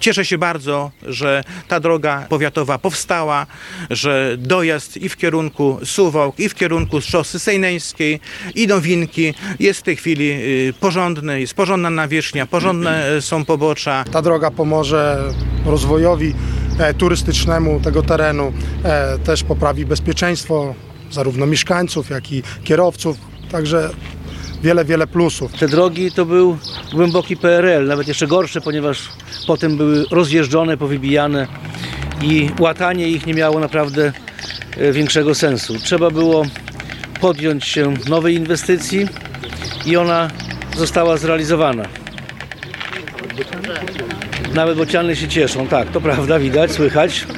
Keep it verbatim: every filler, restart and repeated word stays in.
Cieszę się bardzo, że ta droga powiatowa powstała, że dojazd i w kierunku Suwałk, i w kierunku szosy sejneńskiej i do Winki jest w tej chwili porządny, jest porządna nawierzchnia, porządne są pobocza. Ta droga pomoże rozwojowi e, turystycznemu tego terenu, e, też poprawi bezpieczeństwo zarówno mieszkańców, jak i kierowców, także wiele, wiele plusów. Te drogi to był głęboki P R L, nawet jeszcze gorsze, ponieważ potem były rozjeżdżone, powybijane i łatanie ich nie miało naprawdę większego sensu. Trzeba było podjąć się nowej inwestycji i ona została zrealizowana. Nawet bociany się cieszą, tak, to prawda, widać, słychać.